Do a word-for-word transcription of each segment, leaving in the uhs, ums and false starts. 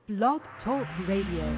Blog Talk Radio.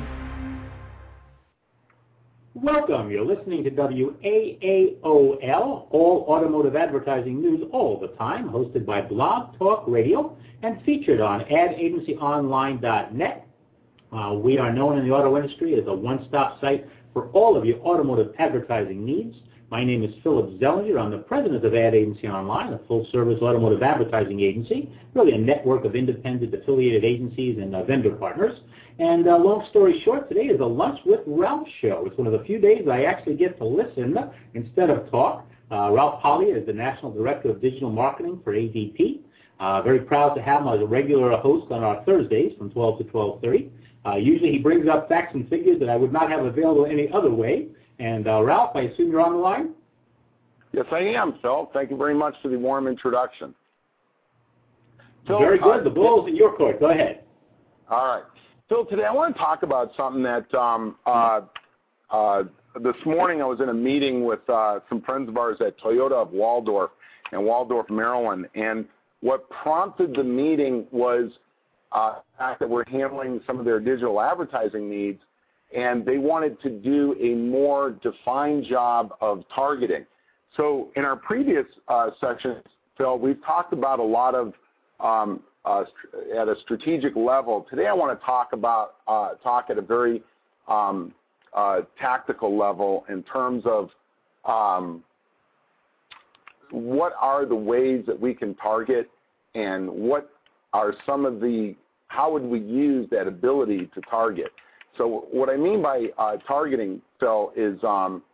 Welcome. You're listening to W A A O L, all automotive advertising news all the time, hosted by Blog Talk Radio and featured on ad agency online dot net. Uh, we are known in the auto industry as a one-stop site for all of your automotive advertising needs. My name is Philip Zellinger. I'm the president of Ad Agency Online, a full-service automotive advertising agency, really a network of independent affiliated agencies and uh, vendor partners. And uh, long story short, today is a Lunch with Ralph show. It's one of the few days I actually get to listen instead of talk. Uh, Ralph Polly is the National Director of Digital Marketing for A D P. Uh, very proud to have him as a regular host on our Thursdays from twelve to twelve thirty. Uh, usually he brings up facts and figures that I would not have available any other way. And uh, Ralph, I assume you're on the line? Yes, I am, Phil. Thank you very much for the warm introduction. Phil, very good. Uh, the ball's in your court. Go ahead. All right. Phil, today I want to talk about something that um, uh, uh, this morning I was in a meeting with uh, some friends of ours at Toyota of Waldorf in Waldorf, Maryland. And what prompted the meeting was uh, the fact that we're handling some of their digital advertising needs, and they wanted to do a more defined job of targeting. So in our previous uh, sections, Phil, we've talked about a lot of um, uh, at a strategic level. Today I want to talk about uh, talk at a very um, uh, tactical level in terms of um, what are the ways that we can target, and what are some of the how would we use that ability to target. So what I mean by uh, targeting, Phil, is, um,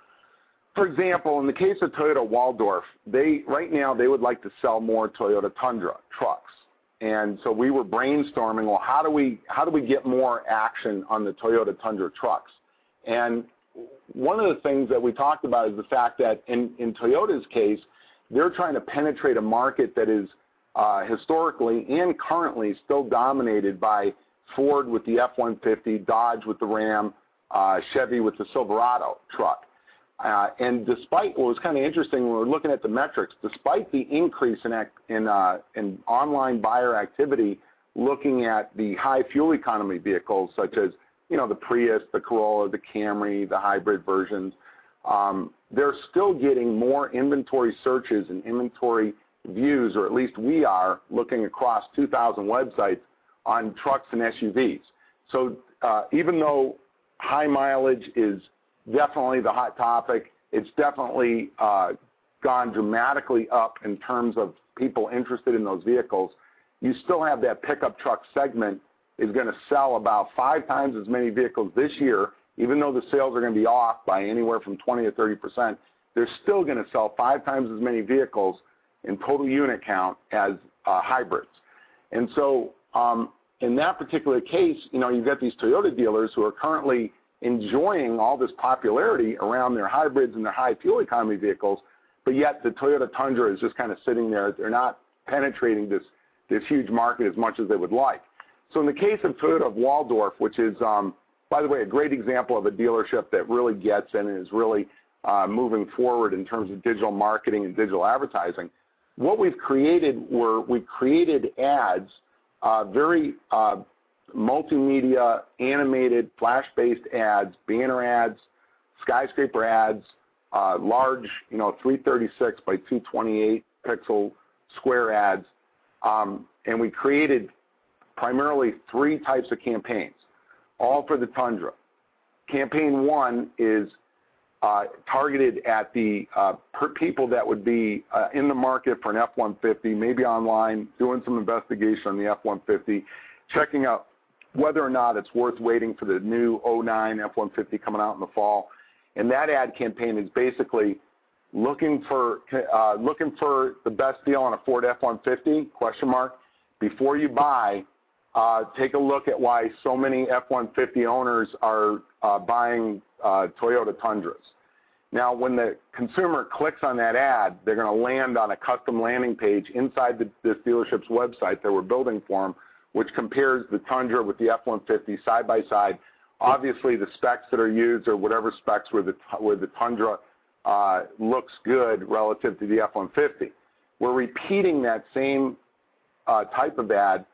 for example, in the case of Toyota Waldorf, they right now they would like to sell more Toyota Tundra trucks, and so we were brainstorming. Well, how do we how do we get more action on the Toyota Tundra trucks? And one of the things that we talked about is the fact that in in Toyota's case, they're trying to penetrate a market that is uh, historically and currently still dominated by Ford with the F one fifty, Dodge with the Ram, uh, Chevy with the Silverado truck. Uh, and despite what was kind of interesting when we were looking at the metrics, despite the increase in in, uh, in online buyer activity, looking at the high fuel economy vehicles such as you know the Prius, the Corolla, the Camry, the hybrid versions, um, they're still getting more inventory searches and inventory views, or at least we are looking across two thousand websites on trucks and S U Vs. So uh, even though high mileage is definitely the hot topic, it's definitely uh, gone dramatically up in terms of people interested in those vehicles, you still have that pickup truck segment is going to sell about five times as many vehicles this year, even though the sales are going to be off by anywhere from twenty to thirty percent, they're still going to sell five times as many vehicles in total unit count as uh, hybrids. And so Um, in that particular case, you know, you've got these Toyota dealers who are currently enjoying all this popularity around their hybrids and their high fuel economy vehicles, but yet the Toyota Tundra is just kind of sitting there. They're not penetrating this, this huge market as much as they would like. So in the case of Toyota of Waldorf, which is, um, by the way, a great example of a dealership that really gets in and is really uh, moving forward in terms of digital marketing and digital advertising, what we've created were we've created ads Uh, very uh, multimedia, animated, flash-based ads, banner ads, skyscraper ads, uh, large, you know, three thirty-six by two twenty-eight pixel square ads, um, and we created primarily three types of campaigns, all for the Tundra. Campaign one is uh, targeted at the uh, per people that would be uh, in the market for an F one fifty, maybe online, doing some investigation on the F one fifty, checking out whether or not it's worth waiting for the new oh nine F one fifty coming out in the fall. And that ad campaign is basically looking for uh, looking for the best deal on a Ford F one fifty, question mark. Before you buy, uh, take a look at why so many F one fifty owners are uh, buying uh, Toyota Tundras. Now, when the consumer clicks on that ad, they're going to land on a custom landing page inside the, this dealership's website that we're building for them, which compares the Tundra with the F one fifty side by side. Obviously, the specs that are used are whatever specs where the, where the Tundra uh, looks good relative to the F one fifty. We're repeating that same uh, type of ad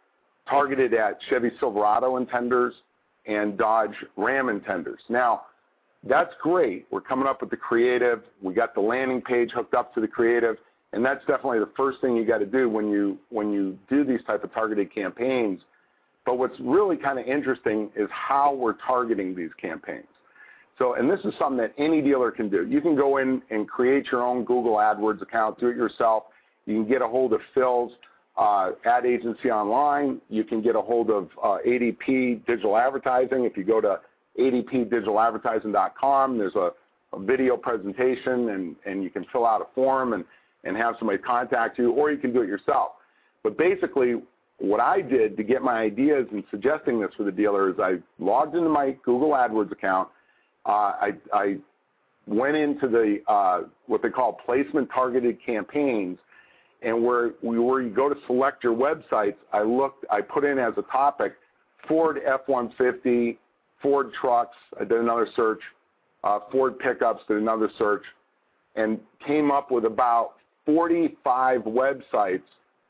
targeted at Chevy Silverado intenders and Dodge Ram intenders. Now, that's great. We're coming up with the creative. We got the landing page hooked up to the creative, and that's definitely the first thing you got to do when you when you do these type of targeted campaigns. But what's really kind of interesting is how we're targeting these campaigns. So, and this is something that any dealer can do. You can go in and create your own Google AdWords account, do it yourself. You can get a hold of Phil's uh, ad agency online. You can get a hold of uh, A D P Digital Advertising. If you go to A D P digital advertising dot com, there's a, a video presentation, and, and you can fill out a form and, and have somebody contact you, or you can do it yourself. But basically, what I did to get my ideas and suggesting this for the dealer is I logged into my Google AdWords account. Uh, I, I went into the uh, what they call placement targeted campaigns, and where, where you go to select your websites, I looked, I put in as a topic Ford F one fifty, Ford trucks, I did another search, uh, Ford pickups, did another search, and came up with about forty-five websites,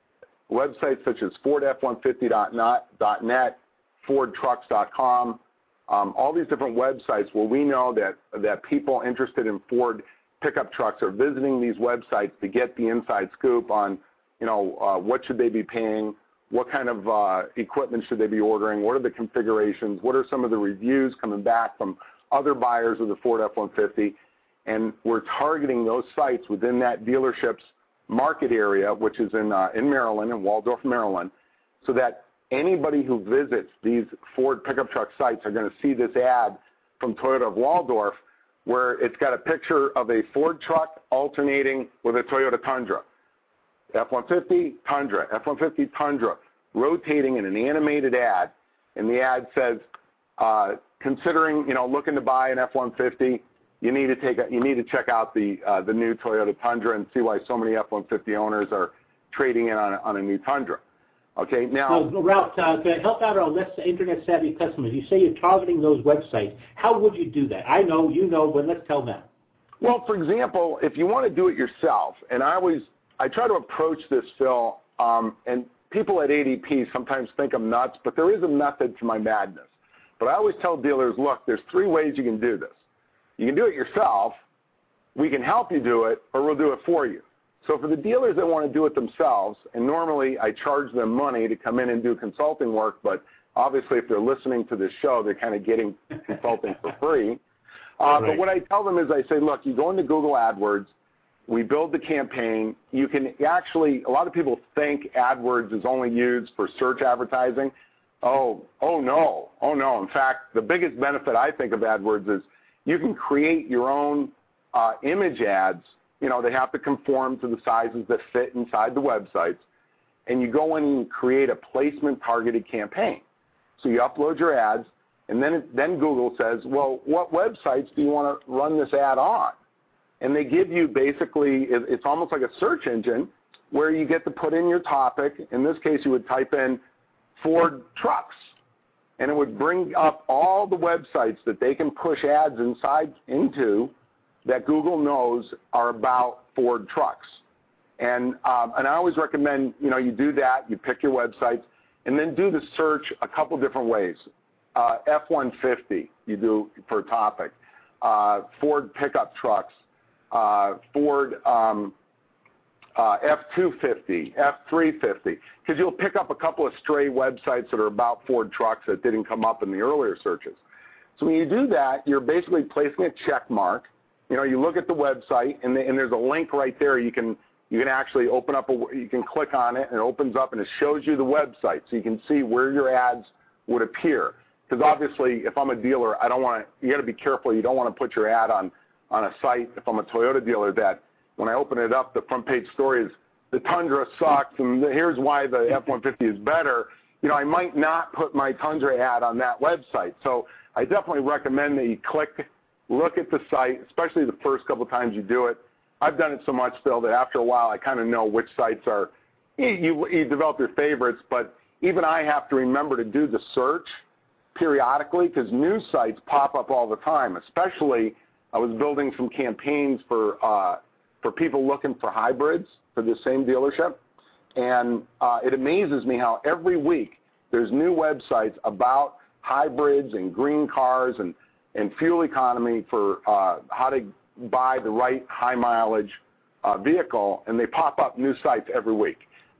websites such as Ford F one fifty dot net, Ford trucks dot com, um, all these different websites where we know that, that people interested in Ford pickup trucks are visiting these websites to get the inside scoop on, you know, uh, what should they be paying, what kind of uh, equipment should they be ordering, what are the configurations, what are some of the reviews coming back from other buyers of the Ford F one fifty, and we're targeting those sites within that dealership's market area, which is in, uh, in Maryland, in Waldorf, Maryland, so that anybody who visits these Ford pickup truck sites are going to see this ad from Toyota of Waldorf, where it's got a picture of a Ford truck alternating with a Toyota Tundra. F one fifty, Tundra, F one fifty, Tundra, rotating in an animated ad, and the ad says, uh, considering, you know, looking to buy an F one fifty, you need to take a, you need to check out the uh, the new Toyota Tundra and see why so many F one fifty owners are trading in on a, on a new Tundra. Okay, now, so, Ralph, uh, to help out our less internet-savvy customers, you say you're targeting those websites. How would you do that? I know, you know, but let's tell them. Well, for example, if you want to do it yourself, and I always, I try to approach this, Phil, um, and people at A D P sometimes think I'm nuts, but there is a method to my madness. But I always tell dealers, look, there's three ways you can do this. You can do it yourself, we can help you do it, or we'll do it for you. So for the dealers that want to do it themselves, and normally I charge them money to come in and do consulting work, but obviously if they're listening to this show, they're kind of getting consulting for free. Uh, right. But what I tell them is I say, look, you go into Google AdWords, we build the campaign. You can actually, a lot of people think AdWords is only used for search advertising. Oh, oh no, oh no. In fact, the biggest benefit I think of AdWords is you can create your own uh, image ads. You know, they have to conform to the sizes that fit inside the websites. And you go in and create a placement targeted campaign. So you upload your ads, and then, it, then Google says, well, what websites do you want to run this ad on? And they give you basically, it's almost like a search engine where you get to put in your topic. In this case, you would type in Ford trucks, and it would bring up all the websites that they can push ads inside into that Google knows are about Ford trucks. And, um, and I always recommend, you know, you do that, you pick your websites, and then do the search a couple different ways. Uh, F one fifty, you do for a topic. Uh, Ford pickup trucks, uh, Ford um, uh, F two fifty, F three fifty, because you'll pick up a couple of stray websites that are about Ford trucks that didn't come up in the earlier searches. So when you do that, you're basically placing a check mark. You know, you look at the website, and, the, and there's a link right there. You can you can actually open up, a, you can click on it, and it opens up, and it shows you the website, so you can see where your ads would appear. Because obviously, if I'm a dealer, I don't want to. You got to be careful. You don't want to put your ad on on a site. If I'm a Toyota dealer, that when I open it up, the front page story is the Tundra sucks, and here's why the F one fifty is better. You know, I might not put my Tundra ad on that website. So I definitely recommend that you click. Look at the site, especially the first couple times you do it. I've done it so much, Phil, that after a while I kind of know which sites are, you, you develop your favorites, but even I have to remember to do the search periodically because news sites pop up all the time, especially I was building some campaigns for, uh, for people looking for hybrids for the same dealership, and uh, it amazes me how every week there's new websites about hybrids and green cars and, and fuel economy for uh, how to buy the right high mileage uh, vehicle, and they pop up new sites every week.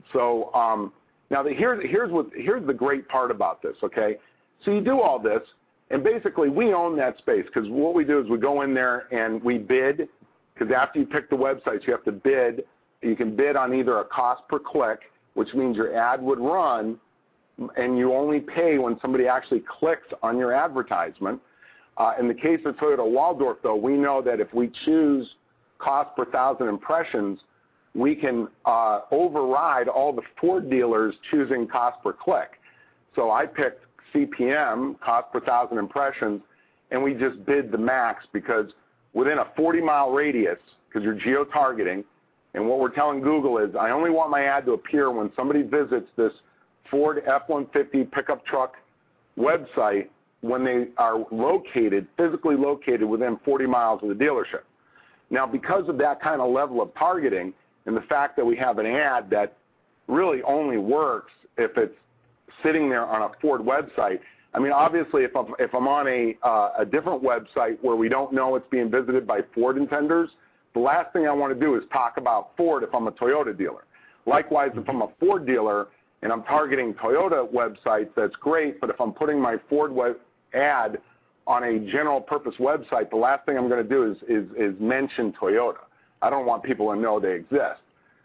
So um, now the, here's, here's, what, here's the great part about this, okay? So you do all this, and basically we own that space, because what we do is we go in there and we bid, because after you pick the websites, you have to bid. You can bid on either a cost per click, which means your ad would run, and you only pay when somebody actually clicks on your advertisement. Uh, in the case of Toyota Waldorf, though, we know that if we choose cost per thousand impressions, we can uh, override all the Ford dealers choosing cost per click. So I picked C P M, cost per thousand impressions, and we just bid the max, because within a forty mile radius, because you're geo-targeting, and what we're telling Google is I only want my ad to appear when somebody visits this Ford F one fifty pickup truck website when they are located, physically located within forty miles of the dealership. Now, because of that kind of level of targeting and the fact that we have an ad that really only works if it's sitting there on a Ford website, I mean, obviously, if I'm, if I'm on a, uh, a different website where we don't know it's being visited by Ford intenders, the last thing I want to do is talk about Ford if I'm a Toyota dealer. Likewise, if I'm a Ford dealer and I'm targeting Toyota websites, that's great, but if I'm putting my Ford web ad on a general purpose website, the last thing I'm going to do is, is, is mention Toyota. I don't want people to know they exist.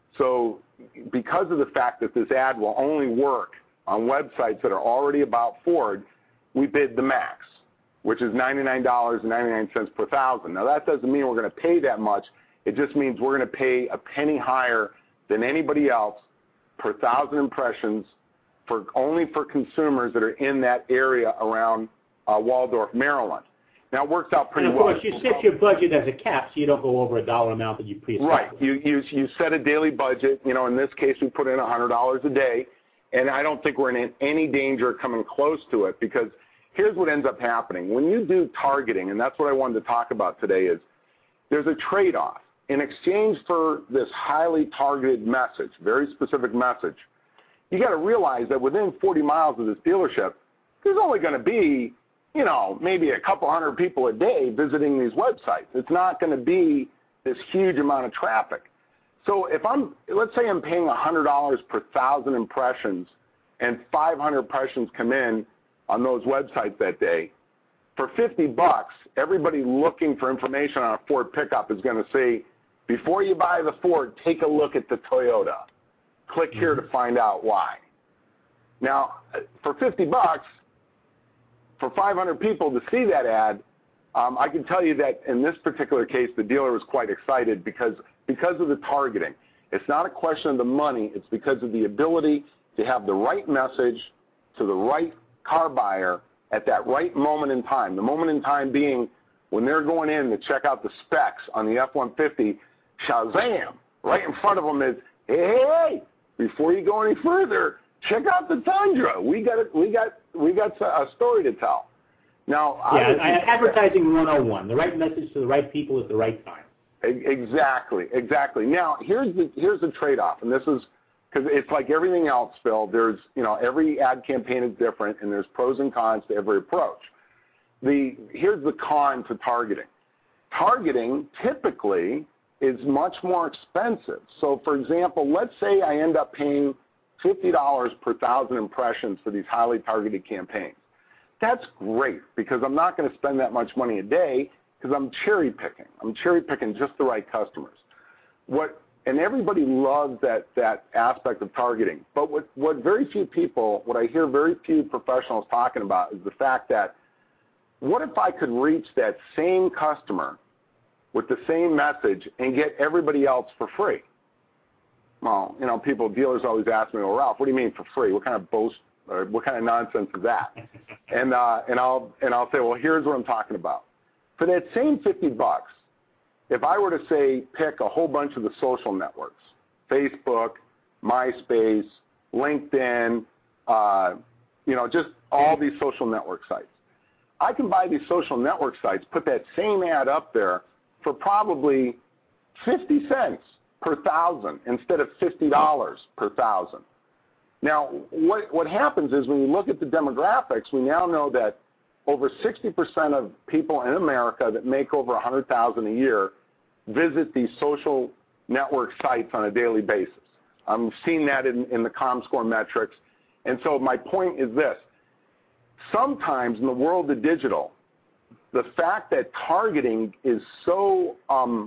So because of the fact that this ad will only work on websites that are already about Ford, we bid the max, which is ninety-nine dollars and ninety-nine cents per thousand. Now, that doesn't mean we're going to pay that much. It just means we're going to pay a penny higher than anybody else per thousand impressions for only for consumers that are in that area around uh, Waldorf, Maryland. Now, it works out pretty well. And, of course, you set your budget as a cap, so you don't go over a dollar amount that you pre-established. Right. You, you, you set a daily budget. You know, in this case, we put in one hundred dollars a day, and I don't think we're in any danger of coming close to it, because here's what ends up happening. When you do targeting, and that's what I wanted to talk about today, is there's a trade-off. In exchange for this highly targeted message, very specific message, you got to realize that within forty miles of this dealership, there's only going to be, you know, maybe a couple hundred people a day visiting these websites. It's not going to be this huge amount of traffic. So if I'm, let's say I'm paying one hundred dollars per thousand impressions and five hundred impressions come in on those websites that day, for fifty bucks, everybody looking for information on a Ford pickup is going to say, before you buy the Ford, take a look at the Toyota. Click here to find out why. Now, for fifty bucks, for five hundred people to see that ad, um, I can tell you that in this particular case, the dealer was quite excited because, because of the targeting. It's not a question of the money. It's because of the ability to have the right message to the right car buyer at that right moment in time. The moment in time being when they're going in to check out the specs on the F one fifty, Shazam! Right in front of them is, hey, hey, hey, before you go any further, check out the Tundra. We got it. We got we got a story to tell. Now, yeah, I, advertising one oh one, the right message to the right people at the right time. Exactly, exactly. Now, here's the here's the trade-off, and this is because it's like everything else, Phil. There's, you know, every ad campaign is different, and there's pros and cons to every approach. The here's the con to targeting. Targeting typically is much more expensive. So, for example, let's say I end up paying fifty dollars per thousand impressions for these highly targeted campaigns. That's great because I'm not going to spend that much money a day because I'm cherry picking. I'm cherry picking just the right customers. What and everybody loves that that aspect of targeting. But what what very few people, what I hear very few professionals talking about is the fact that what if I could reach that same customer with the same message and get everybody else for free? Well, you know, people, dealers always ask me, well, Ralph, what do you mean for free? What kind of boast, or what kind of nonsense is that? And uh, and I'll and I'll say, well, here's what I'm talking about. For that same fifty bucks, if I were to say pick a whole bunch of the social networks, Facebook, MySpace, LinkedIn, uh, you know, just all these social network sites, I can buy these social network sites, put that same ad up there for probably fifty cents per thousand instead of fifty dollars per thousand. Now, what, what happens is when you look at the demographics, we now know that over sixty percent of people in America that make over one hundred thousand dollars a year visit these social network sites on a daily basis. I'm seeing that in, in the ComScore metrics. And so my point is this. Sometimes in the world of digital, the fact that targeting is so um,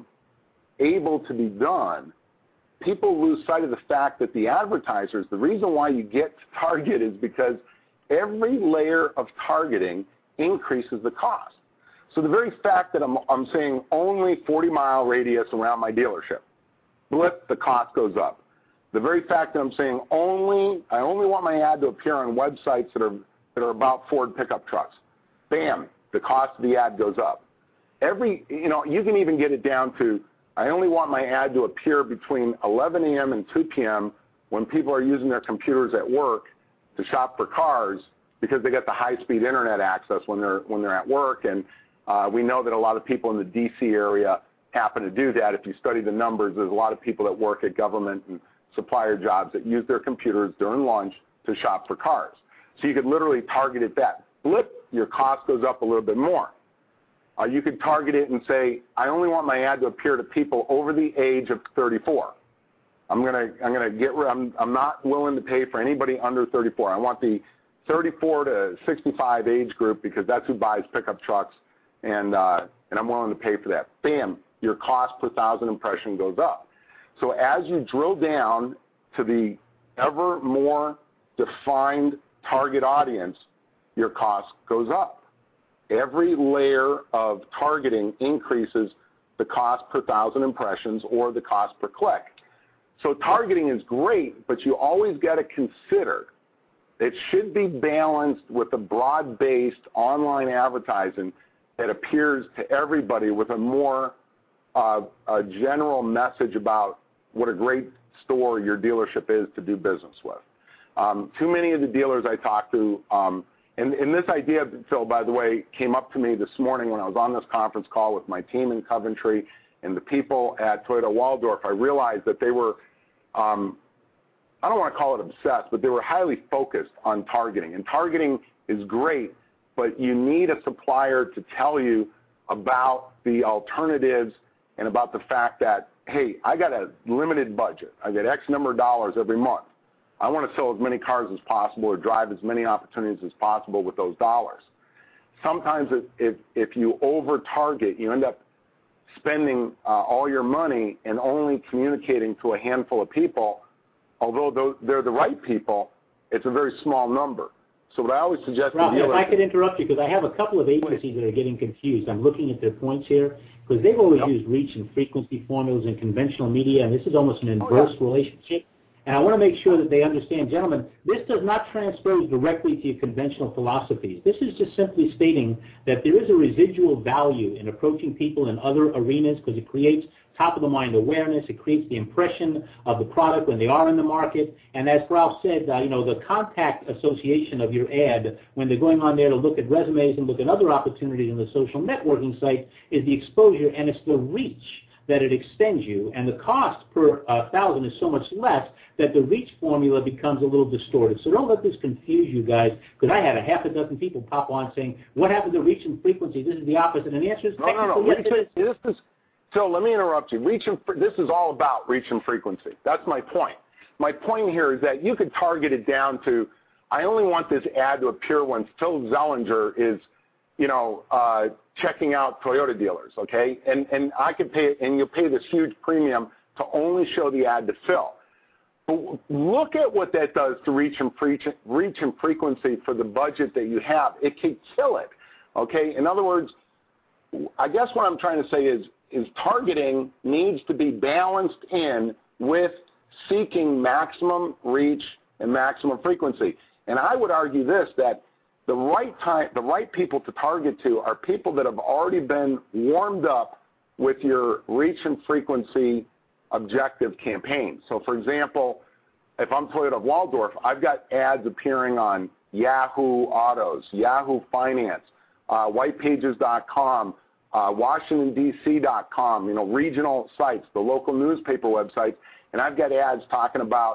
able to be done, people lose sight of the fact that the advertisers, the reason why you get to target is because every layer of targeting increases the cost. So the very fact that I'm, I'm saying only forty mile radius around my dealership, blip, the cost goes up. The very fact that I'm saying only, I only want my ad to appear on websites that are, that are about Ford pickup trucks, bam, the cost of the ad goes up. Every, you know, you can even get it down to, I only want my ad to appear between eleven a m and two p m when people are using their computers at work to shop for cars because they get the high-speed internet access when they're, when they're at work. And uh, we know that a lot of people in the D C area happen to do that. If you study the numbers, there's a lot of people that work at government and supplier jobs that use their computers during lunch to shop for cars. So you could literally target it that. Blip, your cost goes up a little bit more. Uh, you could target it and say, I only want my ad to appear to people over the age of thirty-four. I'm gonna, I'm gonna get, I'm, I'm not willing to pay for anybody under thirty-four. I want the thirty-four to sixty-five age group because that's who buys pickup trucks, and uh, and I'm willing to pay for that. Bam, your cost per thousand impression goes up. So as you drill down to the ever more defined target audience, your cost goes up. Every layer of targeting increases the cost per thousand impressions or the cost per click. So targeting is great, but you always got to consider it should be balanced with a broad-based online advertising that appears to everybody with a more uh, a general message about what a great store your dealership is to do business with. Um, too many of the dealers I talk to, um, and, and this idea, Phil, by the way, came up to me this morning when I was on this conference call with my team in Coventry and the people at Toyota Waldorf. I realized that they were, um, I don't want to call it obsessed, but they were highly focused on targeting. And targeting is great, but you need a supplier to tell you about the alternatives and about the fact that, hey, I got a limited budget. I get X number of dollars every month. I want to sell as many cars as possible or drive as many opportunities as possible with those dollars. Sometimes if, if you over-target, you end up spending uh, all your money and only communicating to a handful of people. Although they're the right people, it's a very small number. So what I always suggest Ralph, to dealers, if I could interrupt you, because I have a couple of agencies that are getting confused. I'm looking at their points here, because they've always yep. used reach and frequency formulas in conventional media, and this is almost an inverse oh, yeah. relationship. And I want to make sure that they understand, gentlemen, this does not transpose directly to your conventional philosophies. This is just simply stating that there is a residual value in approaching people in other arenas because it creates top-of-the-mind awareness. It creates the impression of the product when they are in the market. And as Ralph said, uh, you know, the contact association of your ad when they're going on there to look at resumes and look at other opportunities in the social networking site is the exposure, and it's the reach that it extends you, and the cost per uh, thousand is so much less that the reach formula becomes a little distorted. So don't let this confuse you guys, because I had a half a dozen people pop on saying, what happened to reach and frequency? This is the opposite. And the answer is no, no, no. yes, Reach, it is. This is, so let me interrupt you. Reach and, this is all about reach and frequency. That's my point. My point here is that you could target it down to, I only want this ad to appear when Phil Zellinger is, you know, uh, checking out Toyota dealers, okay? And and I could pay, and you'll pay this huge premium to only show the ad to Phil. But look at what that does to reach and, pre- reach and frequency for the budget that you have. It can kill it, okay? In other words, I guess what I'm trying to say is, is targeting needs to be balanced in with seeking maximum reach and maximum frequency. And I would argue this, that the right time, the right people to target to are people that have already been warmed up with your reach and frequency objective campaign. So, for example, if I'm Toyota Waldorf, I've got ads appearing on Yahoo Autos, Yahoo Finance, uh, white pages dot com, uh, Washington D C dot com, you know, regional sites, the local newspaper websites, and I've got ads talking about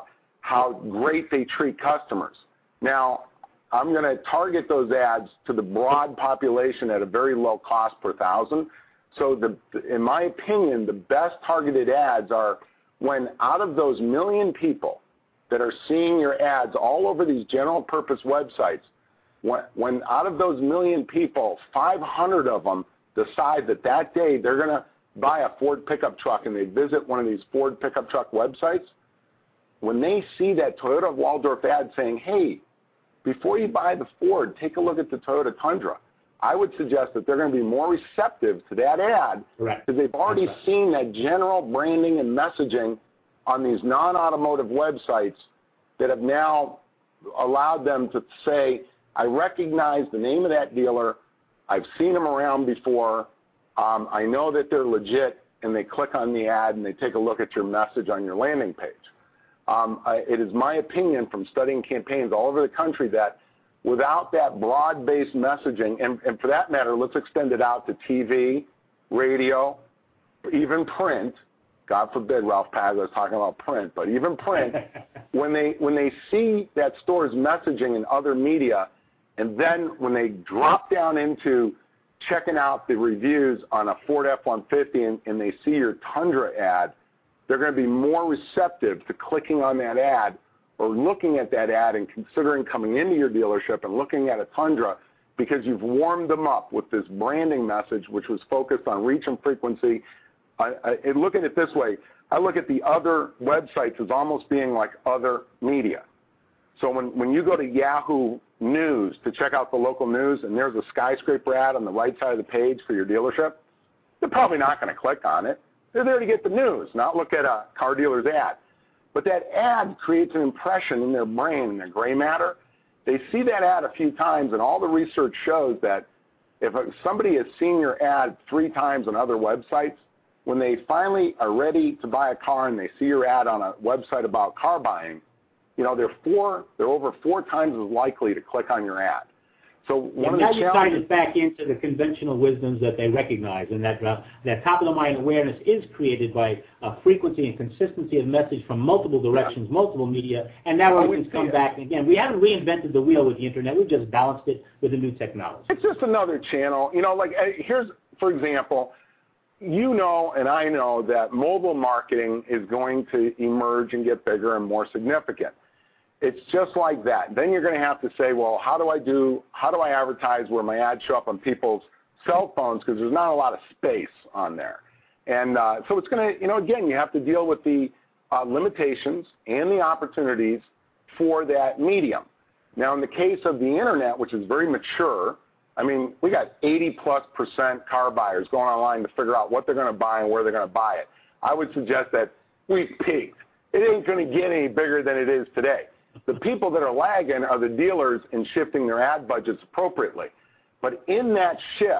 how great they treat customers. Now, I'm going to target those ads to the broad population at a very low cost per thousand. So the, in my opinion, the best targeted ads are when out of those million people that are seeing your ads all over these general purpose websites, when, when out of those million people, five hundred of them decide that that day they're going to buy a Ford pickup truck and they visit one of these Ford pickup truck websites, when they see that Toyota of Waldorf ad saying, hey, before you buy the Ford, take a look at the Toyota Tundra, I would suggest that they're going to be more receptive to that ad because they've already right. seen that general branding and messaging on these non-automotive websites that have now allowed them to say, I recognize the name of that dealer, I've seen them around before, um, I know that they're legit, and they click on the ad and they take a look at your message on your landing page. Um, I, it is my opinion from studying campaigns all over the country that without that broad-based messaging, and, and for that matter, let's extend it out to T V, radio, even print. God forbid Ralph Paglia is talking about print, but even print, when they when they see that store's messaging in other media, and then when they drop down into checking out the reviews on a Ford F one fifty and, and they see your Tundra ad, they're going to be more receptive to clicking on that ad or looking at that ad and considering coming into your dealership and looking at a Tundra because you've warmed them up with this branding message which was focused on reach and frequency. I, I, look at it this way. I look at the other websites as almost being like other media. So when, when you go to Yahoo News to check out the local news and there's a skyscraper ad on the right side of the page for your dealership, they're probably not going to click on it. They're there to get the news, not look at a car dealer's ad. But that ad creates an impression in their brain, in their gray matter. They see that ad a few times, and all the research shows that if somebody has seen your ad three times on other websites, when they finally are ready to buy a car and they see your ad on a website about car buying, you know, they're four, they're over four times as likely to click on your ad. So one and of the now you tie this back into the conventional wisdoms that they recognize, and that uh, that top-of-the-mind awareness is created by uh, frequency and consistency of message from multiple directions, yeah. multiple media, and now oh, we can come back. Again, we haven't reinvented the wheel with the Internet. We've just balanced it with the new technology. It's just another channel. You know, like here's, for example, you know and I know that mobile marketing is going to emerge and get bigger and more significant. It's just like that. Then you're going to have to say, well, how do I do, how do I advertise where my ads show up on people's cell phones because there's not a lot of space on there. And uh, so it's going to, you know, again, you have to deal with the uh, limitations and the opportunities for that medium. Now, in the case of the Internet, which is very mature, I mean, we got eighty plus percent car buyers going online to figure out what they're going to buy and where they're going to buy it. I would suggest that we've peaked. It ain't going to get any bigger than it is today. The people that are lagging are the dealers in shifting their ad budgets appropriately. But in that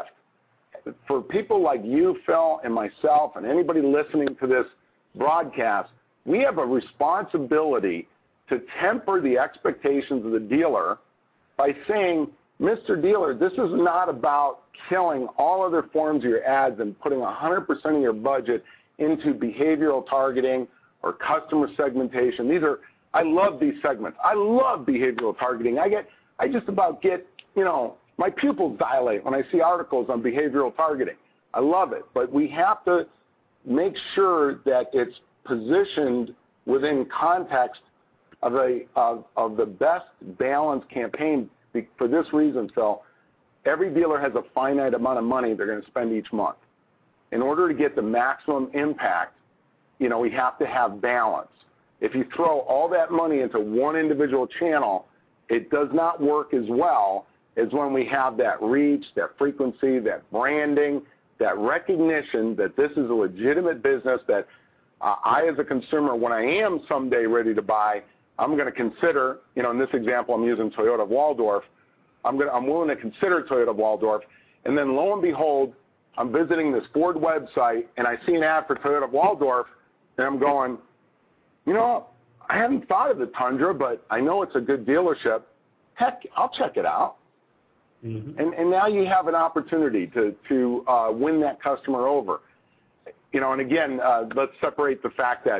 shift, for people like you, Phil, and myself, and anybody listening to this broadcast, we have a responsibility to temper the expectations of the dealer by saying, Mister Dealer, this is not about killing all other forms of your ads and putting one hundred percent of your budget into behavioral targeting or customer segmentation. These are I love these segments. I love behavioral targeting. I get, I just about get, you know, my pupils dilate when I see articles on behavioral targeting. I love it. But we have to make sure that it's positioned within context of a of, of the best balanced campaign. For this reason, Phil, every dealer has a finite amount of money they're going to spend each month. In order to get the maximum impact, you know, we have to have balance. If you throw all that money into one individual channel, it does not work as well as when we have that reach, that frequency, that branding, that recognition that this is a legitimate business that uh, I, as a consumer, when I am someday ready to buy, I'm going to consider, you know, in this example, I'm using Toyota of Waldorf. I'm, going to, I'm willing to consider Toyota of Waldorf. And then lo and behold, I'm visiting this Ford website, and I see an ad for Toyota of Waldorf, and I'm going, you know, I hadn't thought of the Tundra, but I know it's a good dealership. Heck, I'll check it out. Mm-hmm. And, and now you have an opportunity to, to uh, win that customer over. You know, and again, uh, let's separate the fact that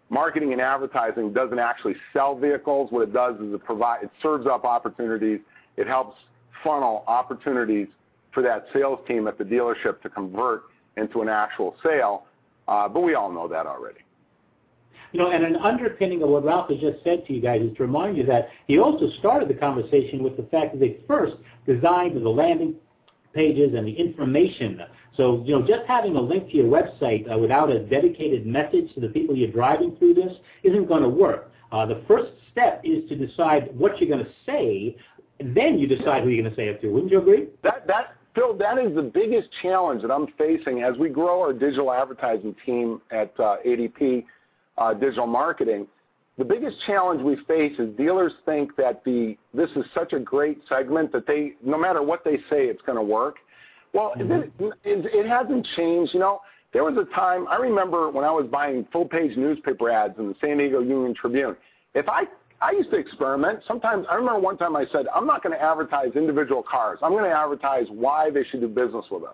marketing and advertising doesn't actually sell vehicles. What it does is it provide, it serves up opportunities. It helps funnel opportunities for that sales team at the dealership to convert into an actual sale. Uh, but we all know that already. You know, and an underpinning of what Ralph has just said to you guys is to remind you that he also started the conversation with the fact that they first designed the landing pages and the information. So, you know, just having a link to your website uh, without a dedicated message to the people you're driving through this isn't going to work. Uh, the first step is to decide what you're going to say, and then you decide who you're going to say it to. Wouldn't you agree? That, that, Phil, that is the biggest challenge that I'm facing as we grow our digital advertising team at uh, A D P uh, Digital Marketing. The biggest challenge we face is dealers think that the this is such a great segment that they, no matter what they say, it's going to work. Well, mm-hmm. it, it, it hasn't changed. You know, there was a time, I remember when I was buying full-page newspaper ads in the San Diego Union Tribune. If I, I used to experiment. Sometimes, I remember one time I said, I'm not going to advertise individual cars. I'm going to advertise why they should do business with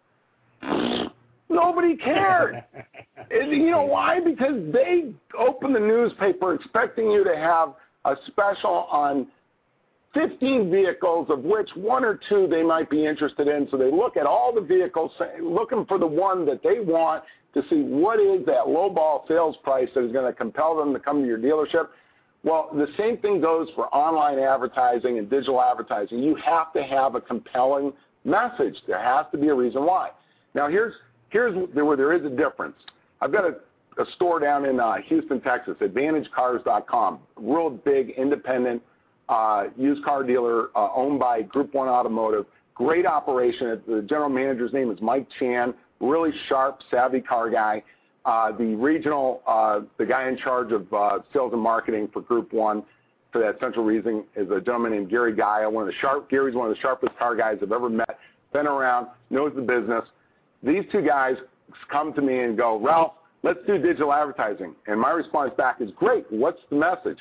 us. Nobody cared. And you know why? Because they open the newspaper expecting you to have a special on fifteen vehicles, of which one or two they might be interested in. So they look at all the vehicles, looking for the one that they want to see what is that lowball sales price that is going to compel them to come to your dealership. Well, the same thing goes for online advertising and digital advertising. You have to have a compelling message. There has to be a reason why. Now, here's Here's where there is a difference. I've got a, a store down in uh, Houston, Texas, advantage cars dot com, real big, independent uh, used car dealer uh, owned by Group One Automotive. Great operation. The general manager's name is Mike Chan, really sharp, savvy car guy. Uh, the regional, uh, the guy in charge of uh, sales and marketing for Group One for that central region is a gentleman named Gary Gaia. One of the sharp, Gary's one of the sharpest car guys I've ever met, been around, knows the business. These two guys come to me and go, Ralph, let's do digital advertising. And my response back is, great, what's the message?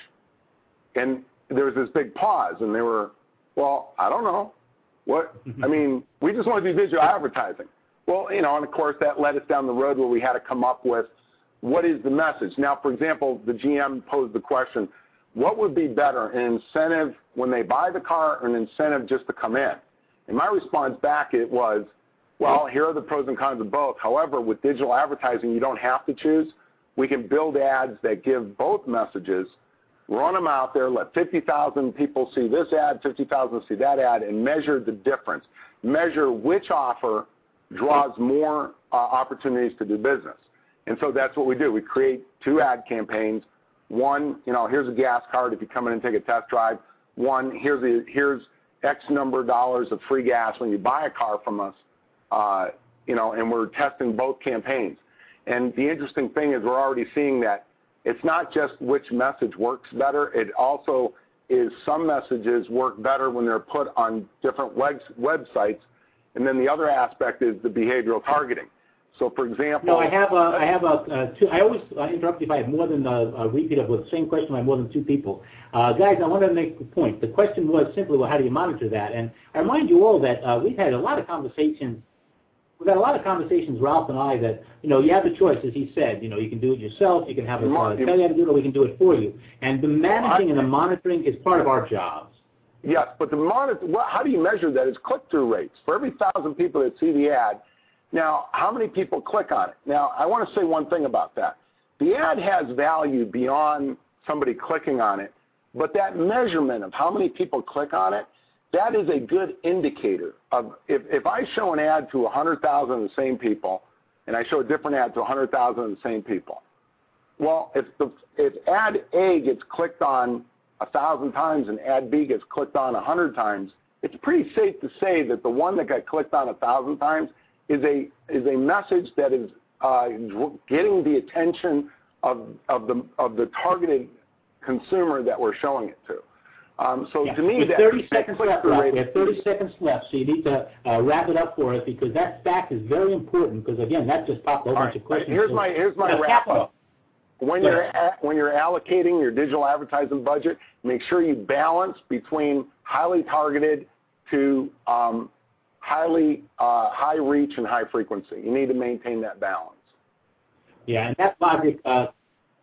And there was this big pause, and they were, well, I don't know. What? I mean, we just want to do digital advertising. Well, you know, and of course that led us down the road where we had to come up with what is the message. Now, for example, the G M posed the question, what would be better, an incentive when they buy the car or an incentive just to come in? And my response back it was, well, here are the pros and cons of both. However, with digital advertising, you don't have to choose. We can build ads that give both messages, run them out there, let fifty thousand people see this ad, fifty thousand see that ad, and measure the difference. Measure which offer draws more uh, opportunities to do business. And so that's what we do. We create two ad campaigns. One, you know, here's a gas card if you come in and take a test drive. One, here's, a, here's X number of dollars of free gas when you buy a car from us. Uh, you know, and we're testing both campaigns. And the interesting thing is we're already seeing that it's not just which message works better. It also is some messages work better when they're put on different web websites. And then the other aspect is the behavioral targeting. So, for example, no, I have a, I have a, uh, two, I always uh, interrupt if I have more than a, a repeat of the same question by more than two people. Uh, guys, I want to make the point. The question was simply, well, how do you monitor that? And I remind you all that uh, we've had a lot of conversations. We've had a lot of conversations, Ralph and I, that, you know, you have the choice, as he said. You know, you can do it yourself, you can have us uh, tell you how to do it, or we can do it for you. And the managing and the monitoring is part of our jobs. Yes, but the monitor, well, how do you measure that is click-through rates. For every thousand people that see the ad, now, how many people click on it? Now, I want to say one thing about that. The ad has value beyond somebody clicking on it, but that measurement of how many people click on it, that is a good indicator of if, if I show an ad to one hundred thousand of the same people and I show a different ad to one hundred thousand of the same people, well, if, the, if ad A gets clicked on one thousand times and ad B gets clicked on one hundred times, it's pretty safe to say that the one that got clicked on one thousand times is a, is a message that is uh, getting the attention of, of, the, of the targeted consumer that we're showing it to. Um, so yeah. to me, With that thirty seconds left, Ralph. We have thirty seconds left, so you need to uh, wrap it up for us because that fact is very important. Because again, that just popped a whole bunch right. of questions. Here's my here's my wrap up. When you're at, when you're allocating your digital advertising budget, make sure you balance between highly targeted to um, highly uh, high reach and high frequency. You need to maintain that balance. Yeah, and that logic. Uh,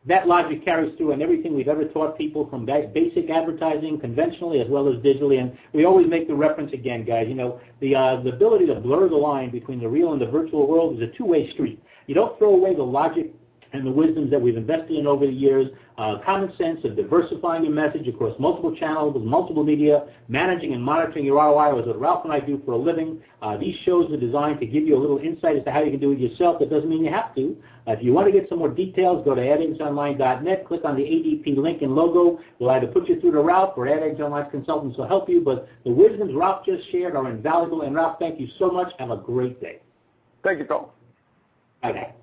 that logic carries through in everything we've ever taught people, from basic advertising, conventionally as well as digitally. And we always make the reference again, guys. You know, the uh, the ability to blur the line between the real and the virtual world is a two-way street. You don't throw away the logic and the wisdoms that we've invested in over the years, uh, common sense of diversifying your message across multiple channels, multiple media, managing and monitoring your R O I, was what Ralph and I do for a living. Uh, these shows are designed to give you a little insight as to how you can do it yourself. That doesn't mean you have to. Uh, if you want to get some more details, go to ad agency online dot net, click on the A D P link and logo. We'll either put you through to Ralph or Ad Agency Online's consultants will help you, but the wisdoms Ralph just shared are invaluable. And Ralph, thank you so much. Have a great day. Thank you, Phil. Okay.